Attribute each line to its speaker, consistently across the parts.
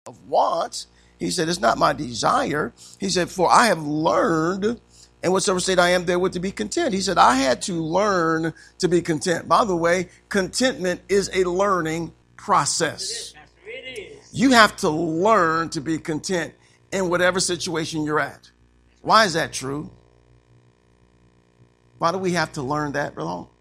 Speaker 1: of wants. He said, it's not my desire. He said, for I have learned, and whatsoever state I am therewith to be content. He said, I had to learn to be content. By the way, contentment is a learning process. You have to learn to be content in whatever situation you're at. Why is that true? Why do we have to learn that, Brother Hall?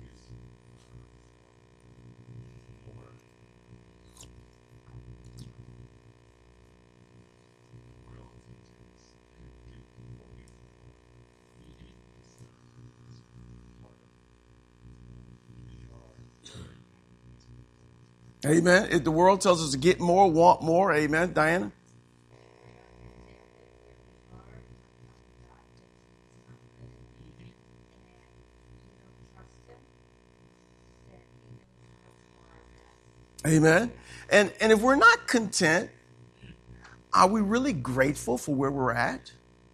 Speaker 1: Amen. If the world tells us to get more, want more, amen. Diana? Amen. And if we're not content, are we really grateful for where we're at?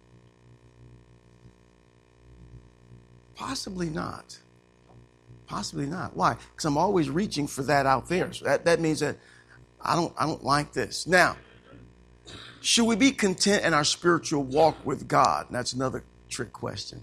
Speaker 1: Possibly not. Possibly not. Why? Because I'm always reaching for that out there. So that means that I don't like this. Now, should we be content in our spiritual walk with God? And that's another trick question.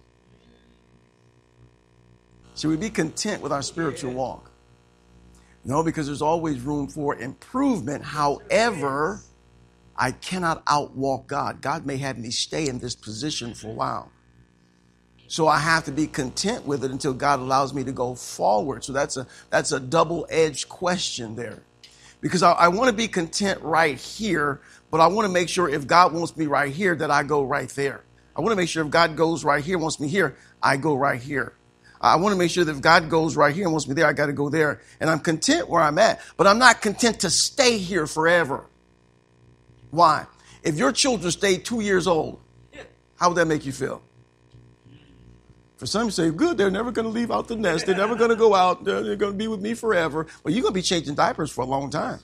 Speaker 1: Should we be content with our spiritual walk? No, because there's always room for improvement. However, I cannot outwalk God. God may have me stay in this position for a while. So I have to be content with it until God allows me to go forward. So that's a double-edged question there. Because I want to be content right here, but I want to make sure if God wants me right here, that I go right there. I want to make sure if God goes right here, wants me here, I go right here. I want to make sure that if God goes right here and wants me there, I got to go there. And I'm content where I'm at, but I'm not content to stay here forever. Why? If your children stay 2 years old, how would that make you feel? For some, you say, good, they're never going to leave out the nest. They're never going to go out. They're going to be with me forever. Well, you're going to be changing diapers for a long time.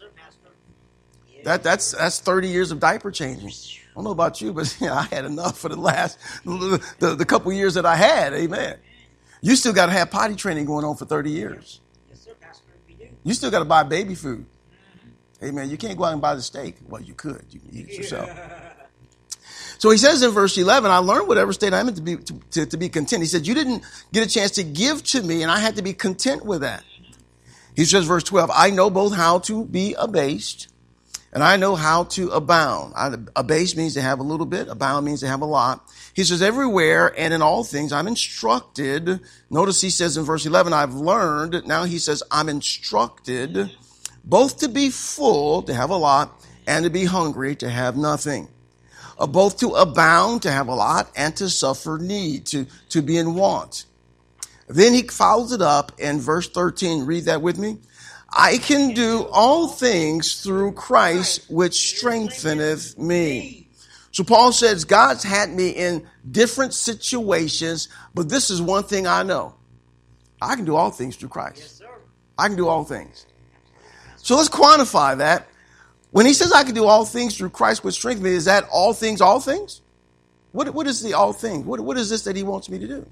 Speaker 1: That's 30 years of diaper changing. I don't know about you, but I had enough for the last, the couple years that I had. Amen. You still got to have potty training going on for 30 years. You still got to buy baby food. Amen. You can't go out and buy the steak. Well, you could. You can eat it yourself. So he says in verse 11, I learned whatever state I'm in to be content. He said, you didn't get a chance to give to me, and I had to be content with that. He says, verse 12, I know both how to be abased, and I know how to abound. Abased means to have a little bit. Abound means to have a lot. He says, everywhere and in all things, I'm instructed. Notice he says in verse 11, I've learned. Now he says, I'm instructed both to be full, to have a lot, and to be hungry, to have nothing. Both to abound, to have a lot, and to suffer need, to be in want. Then he follows it up in verse 13. Read that with me. I can do all things through Christ, which strengtheneth me. So Paul says, God's had me in different situations, but this is one thing I know. I can do all things through Christ. Yes, sir. I can do all things. So let's quantify that. When he says I can do all things through Christ which strengthens me, is that all things, all things? What is the all things? What is this that he wants me to do?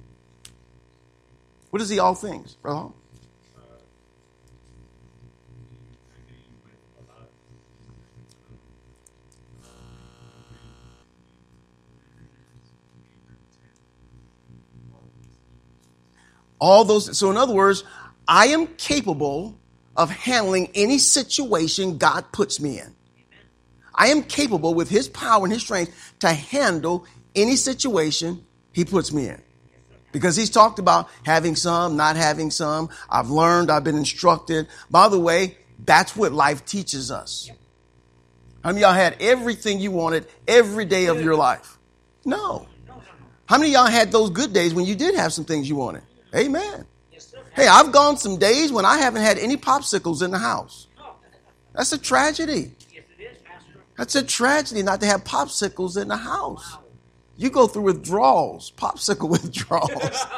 Speaker 1: What is the all things, Brother Hall? All those. So in other words, I am capable of handling any situation God puts me in. I am capable with his power and his strength to handle any situation he puts me in. Because he's talked about having some, not having some. I've learned, I've been instructed. By the way, that's what life teaches us. How many of y'all had everything you wanted every day of your life? No. How many of y'all had those good days when you did have some things you wanted? Amen. Hey, I've gone some days when I haven't had any popsicles in the house. That's a tragedy. That's a tragedy not to have popsicles in the house. You go through withdrawals, popsicle withdrawals.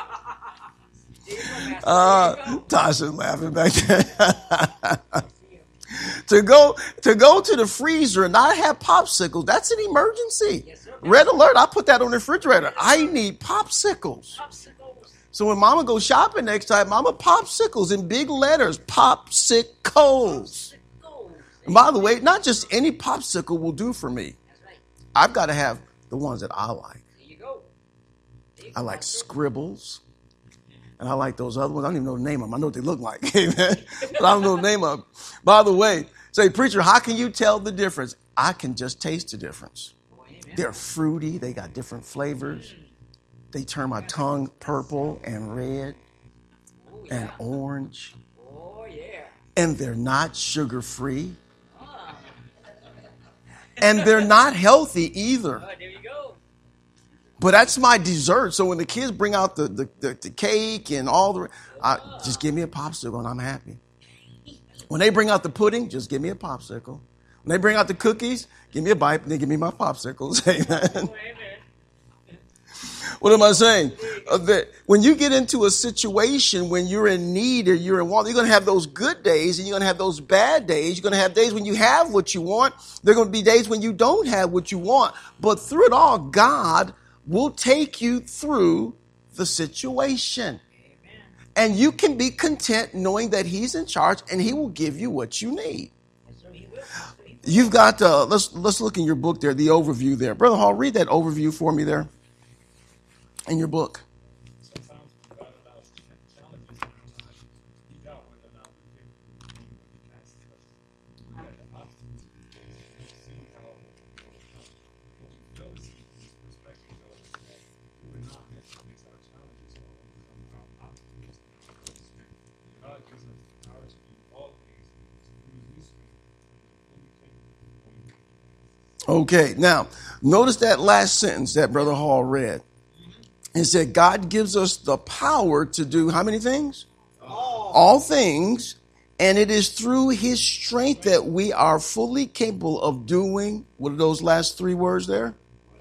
Speaker 1: Tasha's laughing back there. To go to the freezer and not have popsicles, that's an emergency. Red alert, I put that on the refrigerator. I need popsicles. So when Mama goes shopping next time, Mama, popsicles in big letters, popsicles. And by the way, not just any popsicle will do for me. I've got to have the ones that I like. I like Scribbles. And I like those other ones. I don't even know the name of them. I know what they look like. Amen. But I don't know the name of them. By the way, say, preacher, how can you tell the difference? I can just taste the difference. They're fruity. They got different flavors. They turn my tongue purple and red and orange. And they're not sugar-free. And they're not healthy either. But that's my dessert. So when the kids bring out the cake and all the, just give me a popsicle and I'm happy. When they bring out the pudding, just give me a popsicle. When they bring out the cookies, give me a bite and they give me my popsicles. Amen. What am I saying? That when you get into a situation when you're in need or you're in want, you're going to have those good days and you're going to have those bad days. You're going to have days when you have what you want. There are going to be days when you don't have what you want. But through it all, God will take you through the situation. Amen. And you can be content knowing that he's in charge and he will give you what you need. You've got, let's look in your book there, the overview there. Brother Hall, read that overview for me there in your book. Okay, now, notice that last sentence that Brother Hall read. It said, God gives us the power to do how many things? All things. And it is through his strength that we are fully capable of doing, what are those last three words there?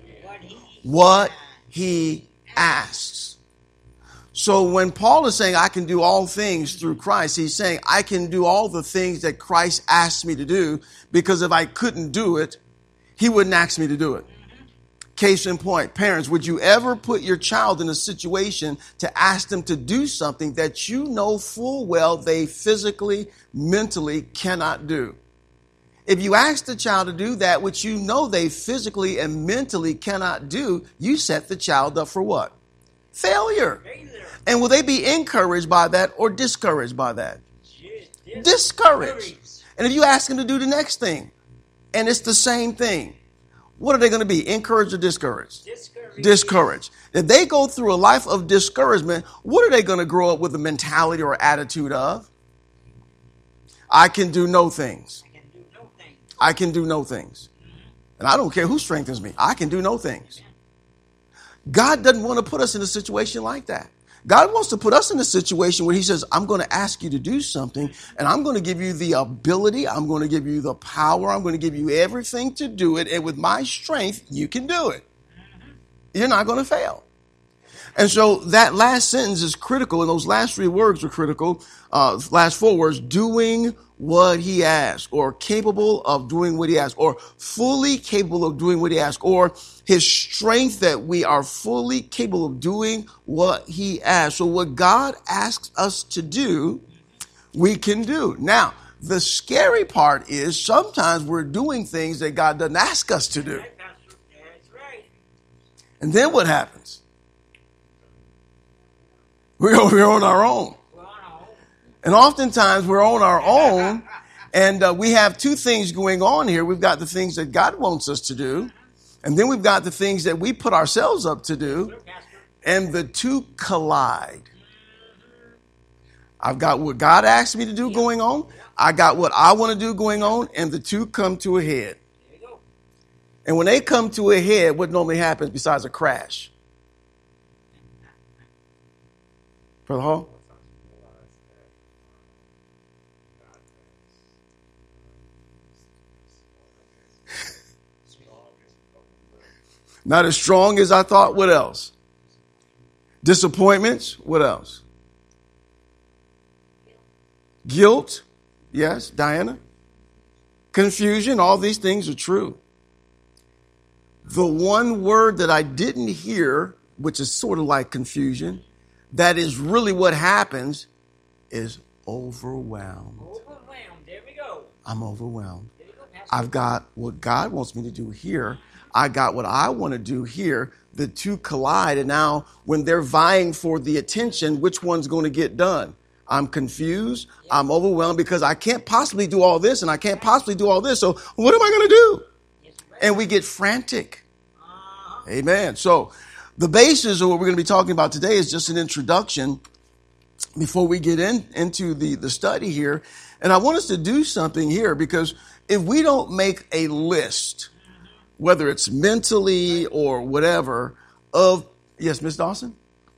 Speaker 1: What he asks. So when Paul is saying, I can do all things through Christ, he's saying, I can do all the things that Christ asked me to do, because if I couldn't do it, he wouldn't ask me to do it. Case in point, parents, would you ever put your child in a situation to ask them to do something that you know full well they physically, mentally cannot do? If you ask the child to do that which you know they physically and mentally cannot do, you set the child up for what? Failure. And will they be encouraged by that or discouraged by that? Discouraged. And if you ask them to do the next thing, and it's the same thing, what are they going to be? Encouraged or discouraged? Discouraged. If they go through a life of discouragement, what are they going to grow up with a mentality or attitude of? I can do no things. I can do no things. And I don't care who strengthens me. I can do no things. God doesn't want to put us in a situation like that. God wants to put us in a situation where he says, I'm going to ask you to do something, and I'm going to give you the ability. I'm going to give you the power. I'm going to give you everything to do it. And with my strength, you can do it. You're not going to fail. And so that last sentence is critical. And those last three words are critical. Last four words, doing what he asks, or capable of doing what he asks, or fully capable of doing what he asks, or his strength that we are fully capable of doing what he asks. So what God asks us to do, we can do. Now, the scary part is sometimes we're doing things that God doesn't ask us to do. And then what happens? We're over here on our own. And oftentimes we're on our own, and we have two things going on here. We've got the things that God wants us to do, and then we've got the things that we put ourselves up to do, and the two collide. I've got what God asked me to do going on. I got what I want to do going on, and the two come to a head. And when they come to a head, what normally happens besides a crash? Brother Hall? Not as strong as I thought. What else? Disappointments. What else? Guilt. Yes, Diana. Confusion. All these things are true. The one word that I didn't hear, which is sort of like confusion, that is really what happens, is overwhelmed.
Speaker 2: Overwhelmed. There we go.
Speaker 1: I'm overwhelmed.
Speaker 2: There
Speaker 1: I've got what God wants me to do here. I got what I want to do here. The two collide. And now when they're vying for the attention, which one's going to get done? I'm confused. I'm overwhelmed because I can't possibly do all this and I can't possibly do all this. So what am I going to do? And we get frantic. Amen. So the basis of what we're going to be talking about today is just an introduction before we get into the study here. And I want us to do something here, because if we don't make a list, whether it's mentally or whatever, of, yes, Miss Dawson?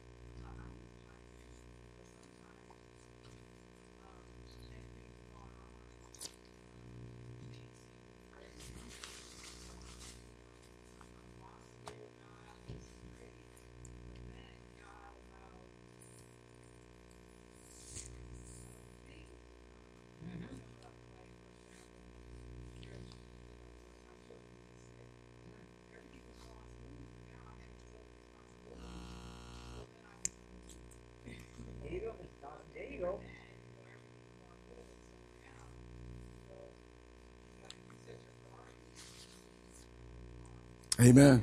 Speaker 1: Amen.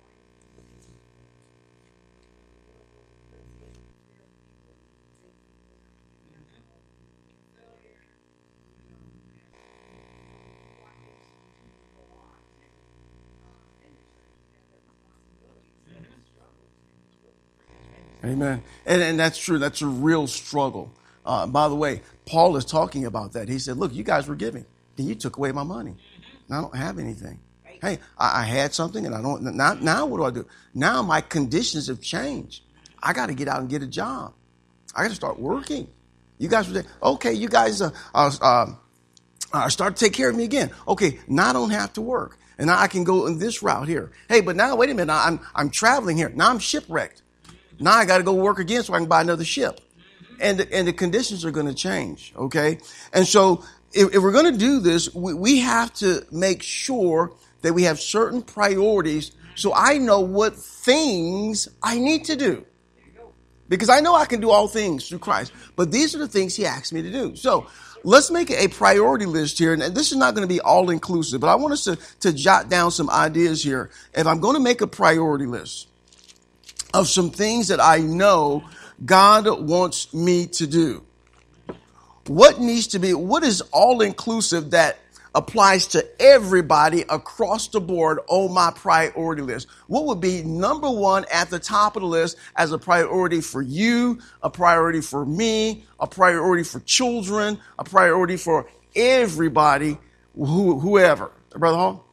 Speaker 1: Amen. And that's true. That's a real struggle. By the way, Paul is talking about that. He said, look, you guys were giving, then you took away my money. Now I don't have anything. Hey, I had something and I don't, now what do? Now my conditions have changed. I got to get out and get a job. I got to start working. You guys were there. Okay, you guys start to take care of me again. Okay, now I don't have to work. And now I can go in this route here. Hey, but now, wait a minute, I'm traveling here. Now I'm shipwrecked. Now I got to go work again so I can buy another ship. And the conditions are going to change, okay? And so if we're going to do this, we have to make sure that we have certain priorities so I know what things I need to do. Because I know I can do all things through Christ. But these are the things he asked me to do. So let's make a priority list here. And this is not going to be all inclusive, but I want us to jot down some ideas here. If I'm going to make a priority list of some things that I know God wants me to do, what is all inclusive that applies to everybody across the board on my priority list? What would be number one at the top of the list as a priority for you, a priority for me, a priority for children, a priority for everybody, whoever? Brother Hall?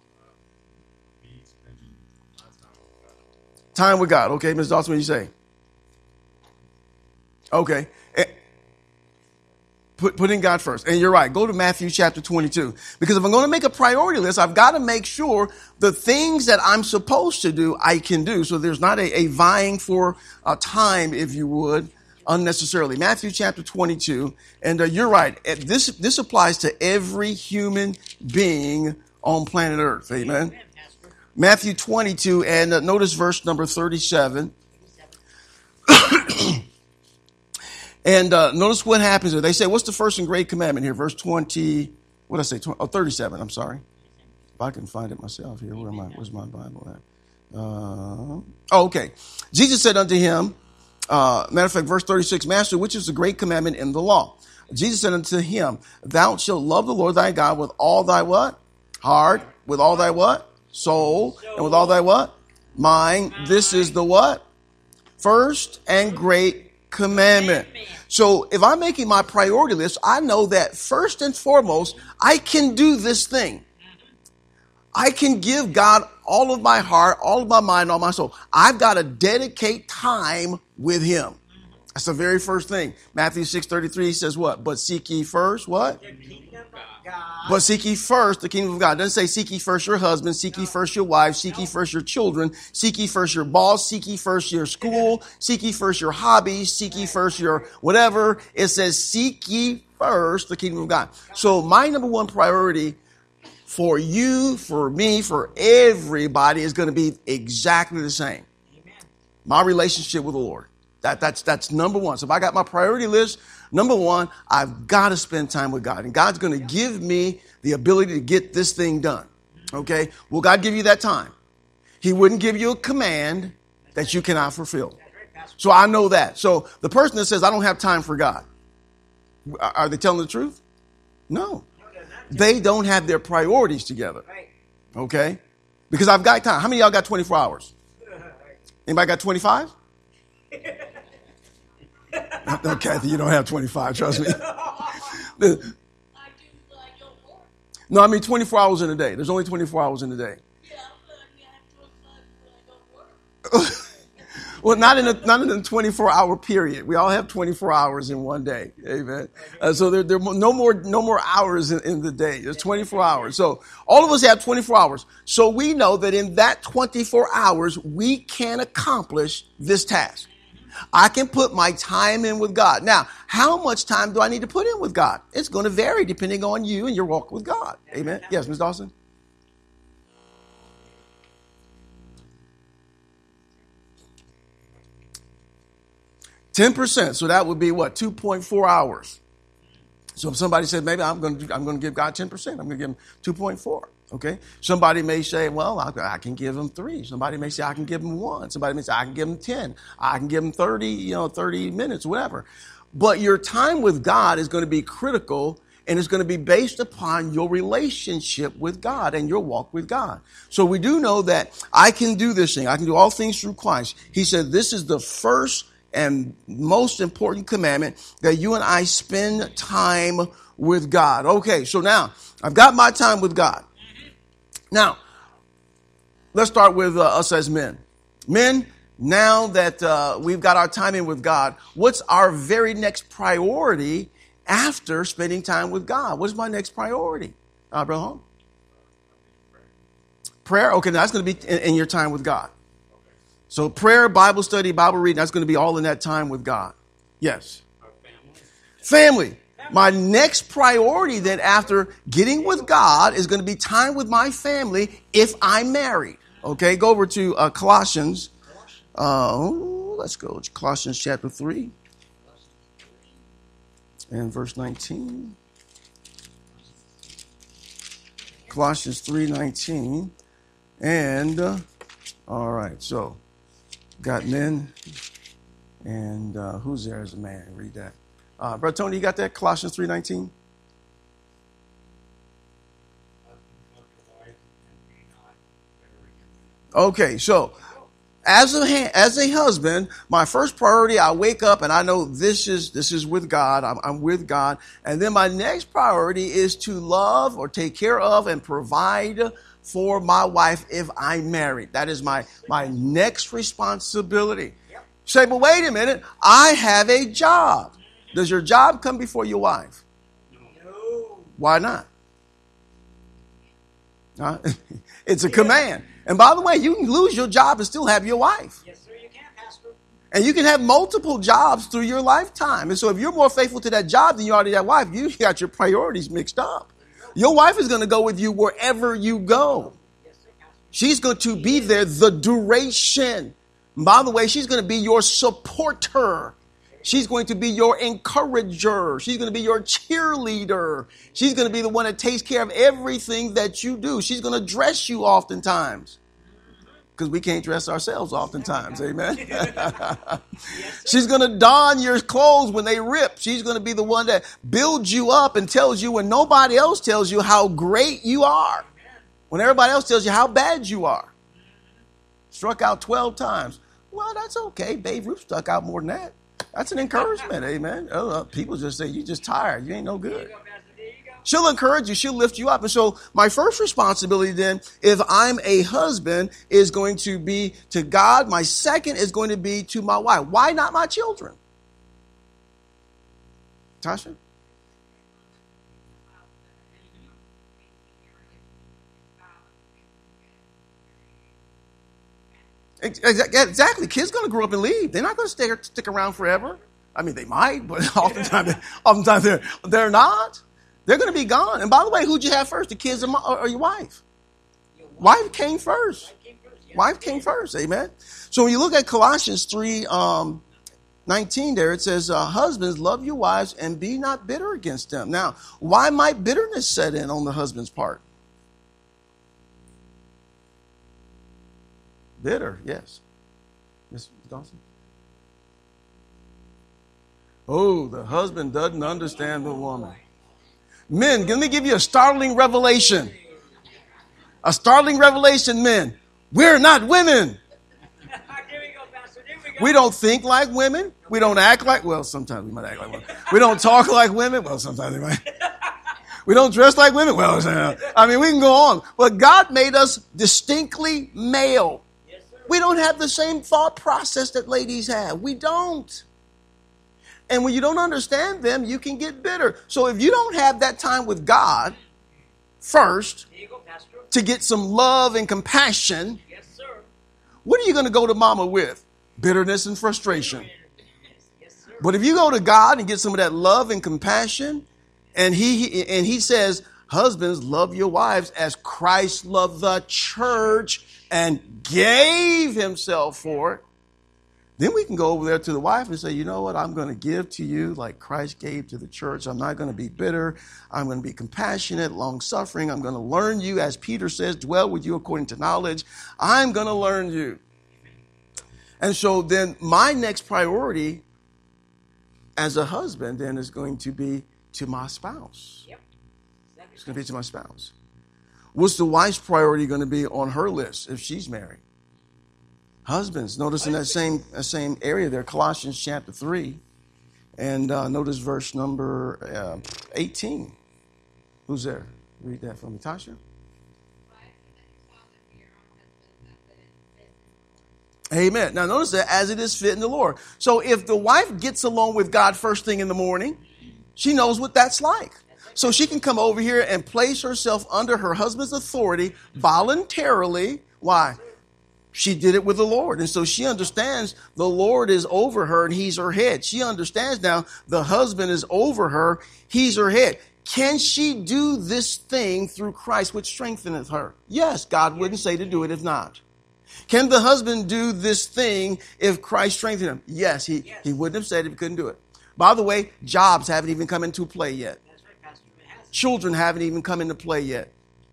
Speaker 1: Time with God. Okay, Ms. Dawson, what do you say? Okay. Putting God first. And you're right. Go to Matthew chapter 22. Because if I'm going to make a priority list, I've got to make sure the things that I'm supposed to do, I can do. So there's not a vying for time, if you would, unnecessarily. Matthew chapter 22. And you're right. This applies to every human being on planet Earth. Amen. Matthew 22, and notice verse number 37. And notice what happens here. They say, what's the first and great commandment here? Verse 20, what did I say? 37, I'm sorry. If I can find it myself here. Where's my Bible at? Okay. Jesus said unto him, matter of fact, verse 36, Master, which is the great commandment in the law? Jesus said unto him, thou shalt love the Lord thy God with all thy what? Heart. With all thy what? Soul. And with all thy what? Mind. This is the what? First and great commandment. So if I'm making my priority list, I know that first and foremost, I can do this thing. I can give God all of my heart, all of my mind, all my soul. I've got to dedicate time with him. That's the very first thing. Matthew 6:33 says what? But seek ye first what? The kingdom of God. But seek ye first the kingdom of God. It doesn't say seek ye first your husband, seek ye first your wife, seek ye first your children, seek ye first your boss, seek ye first your school, seek ye first your hobbies, seek ye first your whatever. It says seek ye first the kingdom of God. So my number one priority for you, for me, for everybody is going to be exactly the same. My relationship with the Lord. That's number one. So if I got my priority list, number one, I've got to spend time with God. And God's going to give me the ability to get this thing done. Okay? Will God give you that time? He wouldn't give you a command that you cannot fulfill. So I know that. So the person that says, I don't have time for God, are they telling the truth? No. They don't have their priorities together. Okay? Because I've got time. How many of y'all got 24 hours? Anybody got 25? No, Kathy, you don't have 25. Trust me. No, I mean 24 hours in a day. There's only 24 hours in a day. Well, not in a 24-hour period. We all have 24 hours in one day. Amen. So there are no more hours in the day. There's 24 hours. So all of us have 24 hours. So we know that in that 24 hours, we can accomplish this task. I can put my time in with God. Now, how much time do I need to put in with God? It's going to vary depending on you and your walk with God. Amen. Yes, Ms. Dawson. 10%. So that would be what? 2.4 hours. So if somebody said, maybe I'm going to give God 10%, I'm going to give him 2.4. Okay. Somebody may say, well, I can give him 3. Somebody may say, I can give him 1. Somebody may say, I can give him 10. I can give him 30, 30 minutes, whatever. But your time with God is going to be critical, and it's going to be based upon your relationship with God and your walk with God. So we do know that I can do this thing. I can do all things through Christ. He said, this is the first and most important commandment, that you and I spend time with God. Okay, so now I've got my time with God. Now, let's start with us as men. Men, now that we've got our time in with God, what's our very next priority after spending time with God? What's my next priority? Brother Holm? Prayer? Okay, now that's going to be in your time with God. So prayer, Bible study, Bible reading, that's going to be all in that time with God. Yes. Family. My next priority then after getting with God is going to be time with my family if I'm married. Okay, go over to Colossians. Let's go to Colossians chapter 3 and verse 19. Colossians 3:19. And, all right, so got men, and who's there as a man? Read that. Brother Tony, you got that? Colossians 3:19? Okay, so as a husband, my first priority, I wake up and I know this is with God. I'm with God. And then my next priority is to love or take care of and provide for my wife if I'm married. That is my next responsibility. Yep. Say, but wait a minute, I have a job. Does your job come before your wife? No. Why not? It's a command. And by the way, you can lose your job and still have your wife.
Speaker 2: Yes, sir, you can, Pastor.
Speaker 1: And you can have multiple jobs through your lifetime. And so if you're more faithful to that job than you are to that wife, you got your priorities mixed up. Your wife is going to go with you wherever you go. She's going to be there the duration. And by the way, she's going to be your supporter. She's going to be your encourager. She's going to be your cheerleader. She's going to be the one that takes care of everything that you do. She's going to dress you oftentimes. Because we can't dress ourselves oftentimes. Amen. She's going to don your clothes when they rip. She's going to be the one that builds you up and tells you when nobody else tells you how great you are. When everybody else tells you how bad you are. Struck out 12 times. Well, that's okay. Babe Ruth struck out more than that. That's an encouragement. Amen. People just say, you just tired. You ain't no good. She'll encourage you. She'll lift you up. And so my first responsibility then, if I'm a husband, is going to be to God. My second is going to be to my wife. Why not my children? Tasha? Exactly. Kids going to grow up and leave. They're not going to stick around forever. I mean, they might, but oftentimes they're not. They're going to be gone. And by the way, who'd you have first, the kids or your wife? Wife came first. Wife came first. Amen. So when you look at Colossians 3, 19 there, it says, husbands, love your wives and be not bitter against them. Now, why might bitterness set in on the husband's part? Bitter, yes. Ms. Dawson? Oh, the husband doesn't understand the woman. Men, let me give you a startling revelation. A startling revelation, men. We're not women. We don't think like women. We don't act like, well, sometimes we might act like women. We don't talk like women. Well, sometimes we might. We don't dress like women. Well, I mean, we can go on. But God made us distinctly male. We don't have the same thought process that ladies have. We don't. And when you don't understand them, you can get bitter. So if you don't have that time with God first to get some love and compassion, what are you going to go to mama with? Bitterness and frustration. But if you go to God and get some of that love and compassion, and he says, husbands, love your wives as Christ loved the church and gave himself for it, then we can go over there to the wife and say, you know what, I'm going to give to you like Christ gave to the church. I'm not going to be bitter. I'm going to be compassionate, long-suffering. I'm going to learn you, as Peter says, dwell with you according to knowledge. I'm going to learn you. And so then my next priority as a husband then is going to be to my spouse. Yep. It's going to be to my spouse. What's the wife's priority going to be on her list if she's married? Husbands, notice in that same area there, Colossians chapter 3, and notice verse number 18. Who's there? Read that for me, Tasha. Amen. Now notice that as it is fit in the Lord. So if the wife gets along with God first thing in the morning, she knows what that's like. So she can come over here and place herself under her husband's authority voluntarily. Why? She did it with the Lord. And so she understands the Lord is over her and he's her head. She understands now the husband is over her. He's her head. Can she do this thing through Christ, which strengtheneth her? Yes, God wouldn't say to do it if not. Can the husband do this thing if Christ strengthened him? Yes, he wouldn't have said it if he couldn't do it. By the way, jobs haven't even come into play yet. That's right, Pastor. Children haven't even come into play yet.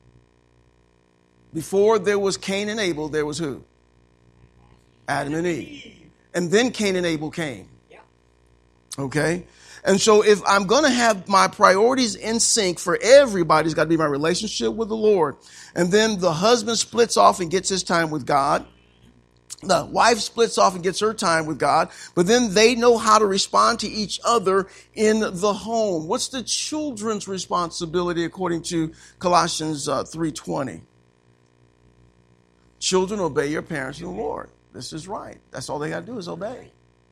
Speaker 1: Before there was Cain and Abel, there was who? Adam and Eve. And then Cain and Abel came. Okay? And so if I'm going to have my priorities in sync for everybody, it's got to be my relationship with the Lord. And then the husband splits off and gets his time with God. The wife splits off and gets her time with God. But then they know how to respond to each other in the home. What's the children's responsibility according to Colossians 3:20? Children, obey your parents in the Lord. This is right. That's all they got to do is obey.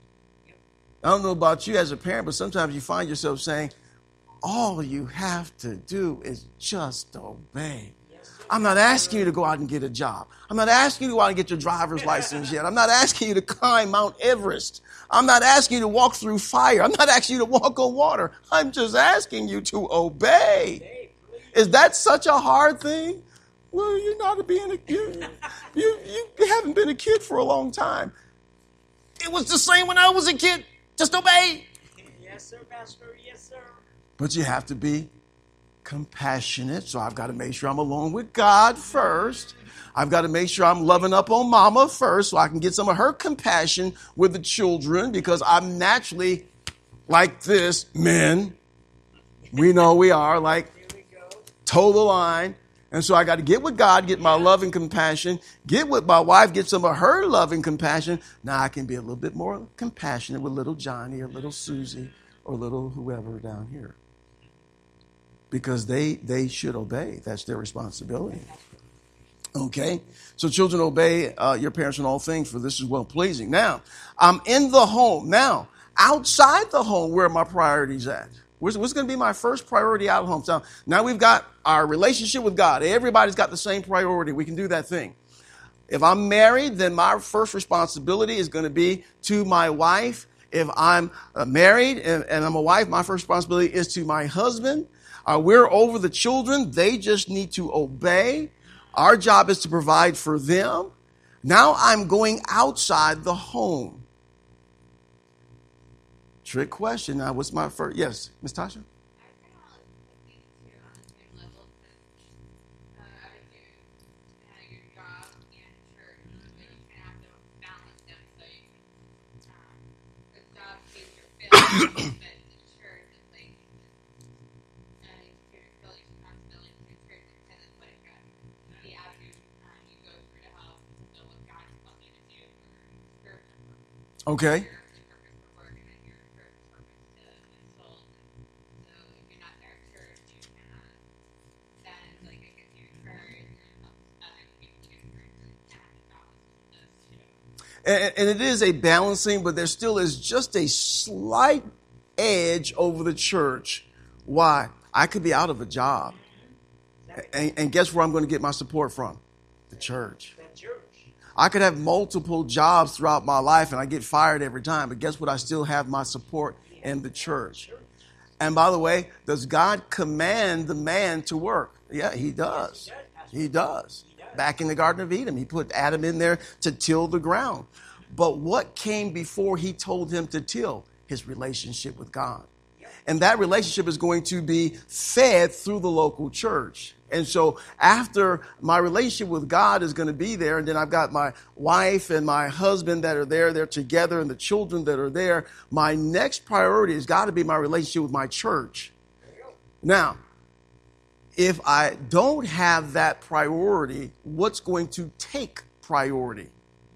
Speaker 1: I don't know about you as a parent, but sometimes you find yourself saying, all you have to do is just obey. I'm not asking you to go out and get a job. I'm not asking you to go out and get your driver's license yet. I'm not asking you to climb Mount Everest. I'm not asking you to walk through fire. I'm not asking you to walk on water. I'm just asking you to obey. Is that such a hard thing? Well, you're not being a kid. You haven't been a kid for a long time. It was the same when I was a kid. Just obey. Yes, sir, Pastor. Yes, sir. But you have to be compassionate. So I've got to make sure I'm alone with God first. I've got to make sure I'm loving up on mama first so I can get some of her compassion with the children because I'm naturally like this, men. We know we are like toe the line. And so I got to get with God, get my love and compassion, get with my wife, get some of her love and compassion. Now I can be a little bit more compassionate with little Johnny or little Susie or little whoever down here. Because they should obey. That's their responsibility. Okay? So children, obey your parents in all things, for this is well-pleasing. Now, I'm in the home. Now, outside the home, where are my priorities at? What's going to be my first priority out of home? So now we've got our relationship with God. Everybody's got the same priority. We can do that thing. If I'm married, then my first responsibility is going to be to my wife. If I'm married and I'm a wife, my first responsibility is to my husband. We're over the children. They just need to obey. Our job is to provide for them. Now I'm going outside the home. Trick question. Now, what's my first? Yes, Miss Tasha? Okay. And it is a balancing, but there still is just a slight edge over the church. Why? I could be out of a job. And guess where I'm going to get my support from? The church. I could have multiple jobs throughout my life and I get fired every time. But guess what? I still have my support in the church. And by the way, does God command the man to work? Yeah, he does. He does. Back in the Garden of Eden, he put Adam in there to till the ground. But what came before he told him to till? His relationship with God. And that relationship is going to be fed through the local church. And so after my relationship with God is going to be there, and then I've got my wife and my husband that are there, they're together, and the children that are there, my next priority has got to be my relationship with my church. Now, if I don't have that priority, what's going to take priority?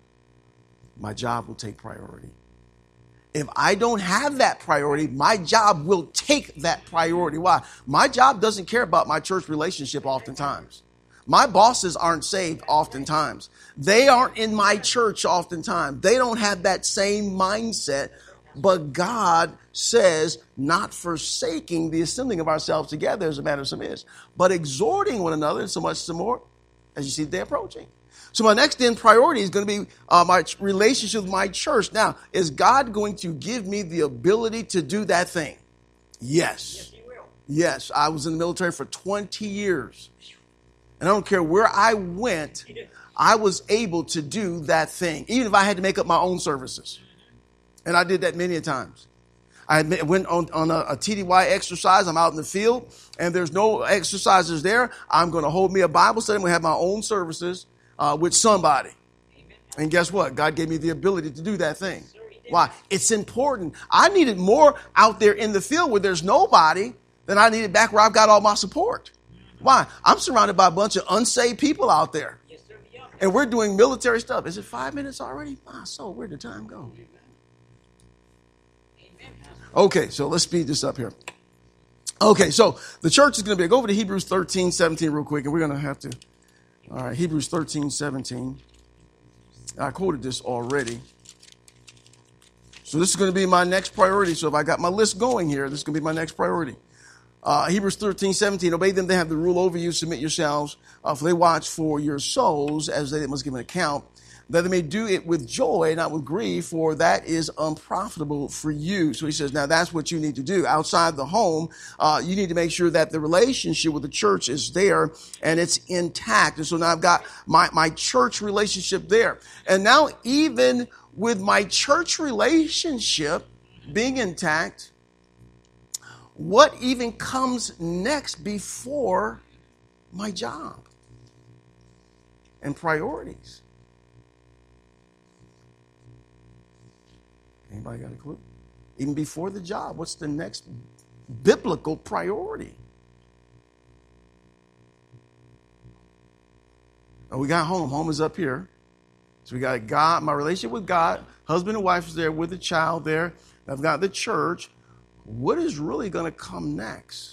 Speaker 1: My job will take priority. If I don't have that priority, my job will take that priority. Why? My job doesn't care about my church relationship oftentimes. My bosses aren't saved oftentimes. They aren't in my church oftentimes. They don't have that same mindset. But God says, not forsaking the assembling of ourselves together as a matter of some is, but exhorting one another, and so much some more as you see the day approaching. So my next then priority is going to be my relationship with my church. Now, is God going to give me the ability to do that thing? Yes. Yes, He will. Yes, I was in the military for 20 years. And I don't care where I went, I was able to do that thing, even if I had to make up my own services. And I did that many a times. I went on a TDY exercise. I'm out in the field, and there's no exercises there. I'm going to hold me a Bible study. I'm going to have my own services with somebody. And guess what? God gave me the ability to do that thing. Why? It's important. I needed more out there in the field where there's nobody than I needed back where I've got all my support. Why? I'm surrounded by a bunch of unsaved people out there. And we're doing military stuff. Is it 5 minutes already? My soul, where'd the time go? Okay, so let's speed this up here. Okay, so the church is going to be, go over to Hebrews 13:17 real quick, and we're going to have to, all right, Hebrews 13:17. I quoted this already. So this is going to be my next priority. So if I got my list going here, this is going to be my next priority. Hebrews 13:17, obey them, they have the rule over you, submit yourselves, for they watch for your souls as they must give an account, that they may do it with joy, not with grief, for that is unprofitable for you. So he says, now that's what you need to do. Outside the home, you need to make sure that the relationship with the church is there and it's intact. And so now I've got my church relationship there. And now even with my church relationship being intact, what even comes next before my job and priorities? Anybody got a clue? Even before the job, what's the next biblical priority? Oh, we got home. Home is up here. So we got God, my relationship with God, husband and wife is there with the child there. I've got the church. What is really going to come next?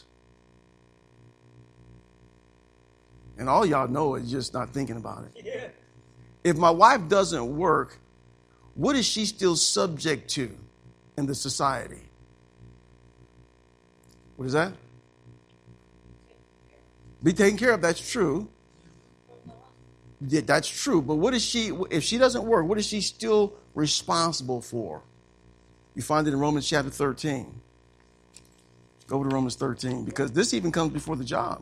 Speaker 1: And all y'all know is just not thinking about it. Yeah. If my wife doesn't work, what is she still subject to in the society? What is that? Be taken care of. That's true. Yeah, that's true. But what is she, if she doesn't work, what is she still responsible for? You find it in Romans chapter 13. Go to Romans 13, because this even comes before the job.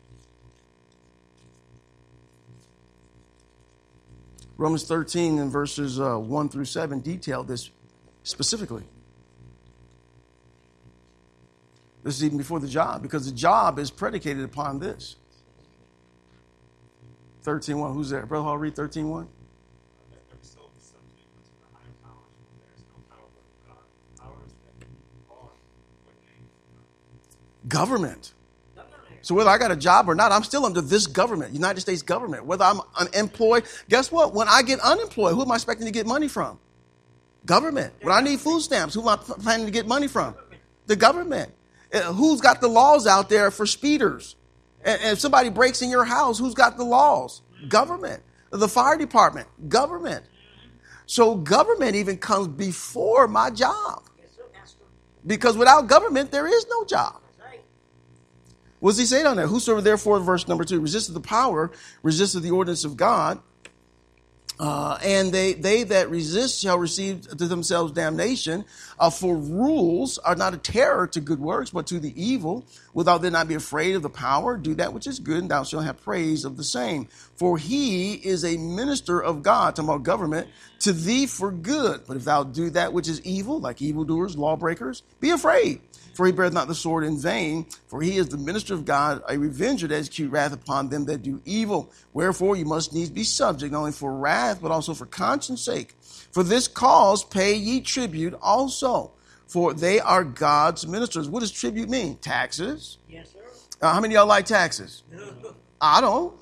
Speaker 1: Romans 13 and verses 1 through 7 detail this specifically. This is even before the job, because the job is predicated upon this. 13:1. Who's there? Brother Hall, read 13:1. Government. So whether I got a job or not, I'm still under this government, United States government. Whether I'm unemployed, guess what? When I get unemployed, who am I expecting to get money from? Government. When I need food stamps, who am I planning to get money from? The government. Who's got the laws out there for speeders? And if somebody breaks in your house, who's got the laws? Government. The fire department. Government. So government even comes before my job. Because without government, there is no job. What does he say down there? Whosoever therefore, verse number 2, resisted the power, resisted the ordinance of God, and they that resist shall receive to themselves damnation. For rules are not a terror to good works, but to the evil. Wilt thou then not be afraid of the power? Do that which is good, and thou shalt have praise of the same. For he is a minister of God, talking about government, to thee for good. But if thou do that which is evil, like evildoers, lawbreakers, be afraid. For he beareth not the sword in vain, for he is the minister of God, a revenger to execute wrath upon them that do evil. Wherefore you must needs be subject, not only for wrath, but also for conscience sake. For this cause pay ye tribute also, for they are God's ministers. What does tribute mean? Taxes. Yes, sir. How many of y'all like taxes? I don't.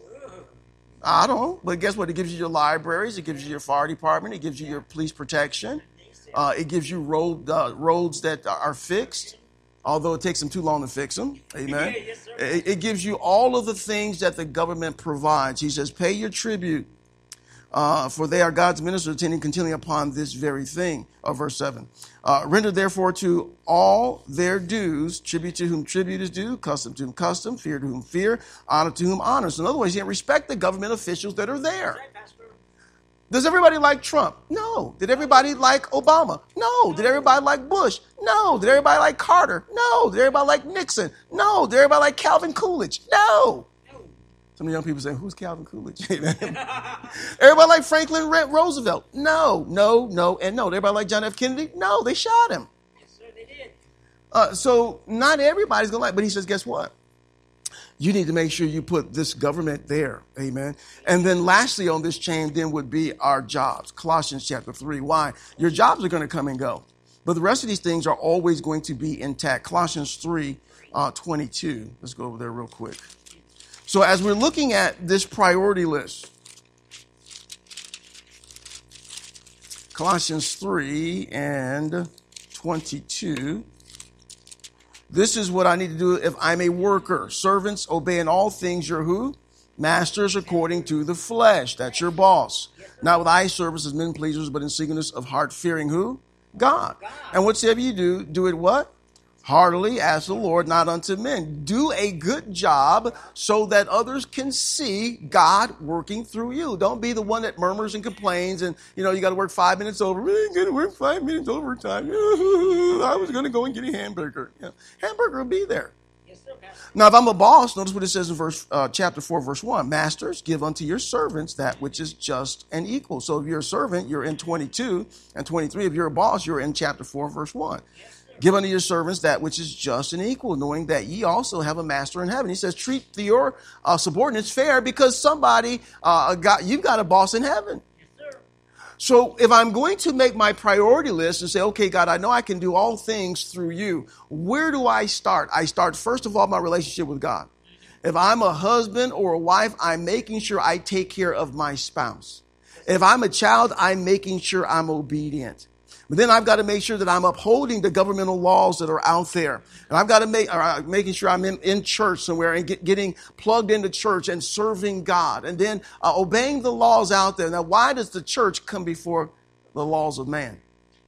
Speaker 1: But guess what? It gives you your libraries. It gives you your fire department. It gives you your police protection. It gives you roads that are fixed. Although it takes them too long to fix them. Amen. Yes, it gives you all of the things that the government provides. He says, pay your tribute, for they are God's ministers, attending continually upon this very thing. Verse 7. Render therefore to all their dues, tribute to whom tribute is due, custom to whom custom, fear to whom fear, honor to whom honor. So in other words, you respect the government officials that are there. Does everybody like Trump? No. Did everybody like Obama? No. Did everybody like Bush? No. Did everybody like Carter? No. Did everybody like Nixon? No. Did everybody like Calvin Coolidge? No. Some of the young people say, who's Calvin Coolidge? Everybody like Franklin Roosevelt? No, and no. Did everybody like John F. Kennedy? No, they shot him. Yes, sir, they did. So not everybody's going to like, but he says, guess what? You need to make sure you put this government there. Amen. And then lastly on this chain then would be our jobs. Colossians chapter 3. Why? Your jobs are going to come and go. But the rest of these things are always going to be intact. Colossians 3, 22. Let's go over there real quick. So as we're looking at this priority list, Colossians 3 and 22. This is what I need to do if I'm a worker. Servants, obey in all things your who? Masters according to the flesh. That's your boss. Not with eye service as men pleasers, but in singleness of heart, fearing who? God. And whatsoever you do, do it what? Heartily as the Lord, not unto men. Do a good job so that others can see God working through you. Don't be the one that murmurs and complains and, you got to work 5 minutes over. We ain't going to work 5 minutes overtime. I was going to go and get a hamburger. Hamburger will be there. Yes, sir, now, if I'm a boss, notice what it says in chapter 4, verse 1. Masters, give unto your servants that which is just and equal. So if you're a servant, you're in 22 and 23. If you're a boss, you're in chapter 4, verse 1. Yes. Give unto your servants that which is just and equal, knowing that ye also have a master in heaven. He says, treat your subordinates fair because somebody you've got a boss in heaven. Yes, sir. So if I'm going to make my priority list and say, okay, God, I know I can do all things through you. Where do I start? I start, first of all, my relationship with God. If I'm a husband or a wife, I'm making sure I take care of my spouse. If I'm a child, I'm making sure I'm obedient. But then I've got to make sure that I'm upholding the governmental laws that are out there. And I've got to making sure I'm in church somewhere and getting plugged into church and serving God. And then obeying the laws out there. Now, why does the church come before the laws of man?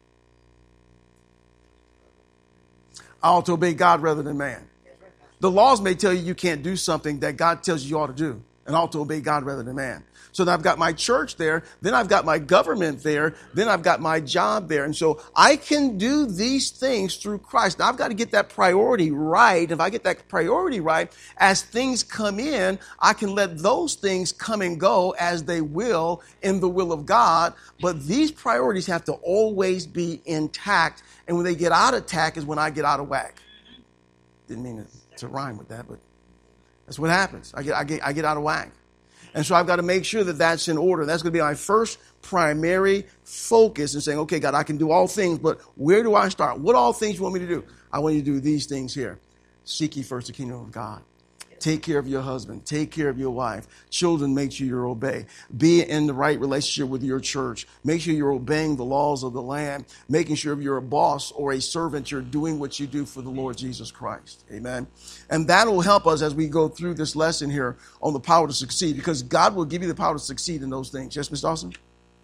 Speaker 1: I ought to obey God rather than man. The laws may tell you can't do something that God tells you ought to do. And I ought to obey God rather than man. So then I've got my church there, then I've got my government there, then I've got my job there. And so I can do these things through Christ. Now I've got to get that priority right. If I get that priority right, as things come in, I can let those things come and go as they will in the will of God. But these priorities have to always be intact. And when they get out of tack is when I get out of whack. Didn't mean to rhyme with that, but that's what happens. I get out of whack. And so I've got to make sure that that's in order. That's going to be my first primary focus in saying, okay, God, I can do all things, but where do I start? What all things you want me to do? I want you to do these things here. Seek ye first the kingdom of God. Take care of your husband. Take care of your wife. Children, make sure you obey. Be in the right relationship with your church. Make sure you're obeying the laws of the land. Making sure if you're a boss or a servant, you're doing what you do for the Lord Jesus Christ. Amen. And that will help us as we go through this lesson here on the power to succeed, because God will give you the power to succeed in those things. Yes, Mr. Dawson?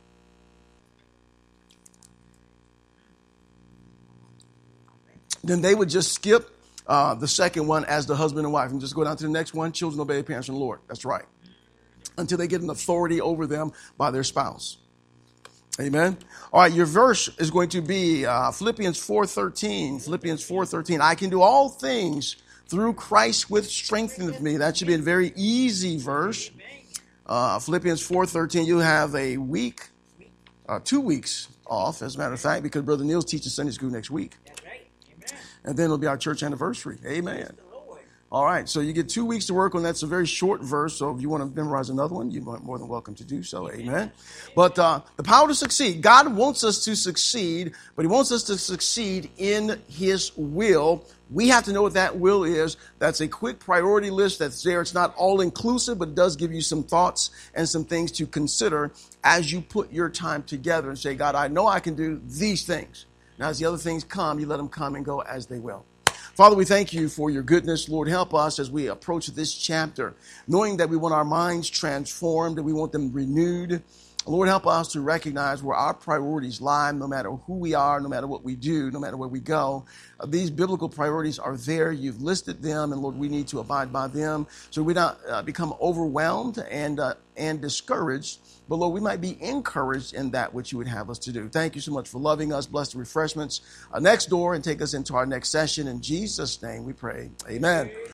Speaker 1: Then they would just skip the second one as the husband and wife and just go down to the next one. Children obey their parents in the Lord. That's right. Until they get an authority over them by their spouse. Amen. All right. Your verse is going to be Philippians 4:13. Philippians 4:13. I can do all things through Christ which strengtheneth me. That should be a very easy verse. Philippians 4:13. You have a week, 2 weeks off, as a matter of fact, because Brother Neil's teaching Sunday school next week. And then it'll be our church anniversary. Amen. All right. So you get 2 weeks to work on that. It's a very short verse. So if you want to memorize another one, you're more than welcome to do so. Amen. But the power to succeed. God wants us to succeed, but he wants us to succeed in his will. We have to know what that will is. That's a quick priority list that's there. It's not all inclusive, but it does give you some thoughts and some things to consider as you put your time together and say, God, I know I can do these things. Now, as the other things come, you let them come and go as they will. Father, we thank you for your goodness. Lord, help us as we approach this chapter, knowing that we want our minds transformed and we want them renewed. Lord, help us to recognize where our priorities lie, no matter who we are, no matter what we do, no matter where we go. These biblical priorities are there. You've listed them, and Lord, we need to abide by them so we don't become overwhelmed and discouraged. But Lord, we might be encouraged in that which you would have us to do. Thank you so much for loving us. Bless the refreshments next door and take us into our next session. In Jesus' name we pray. Amen.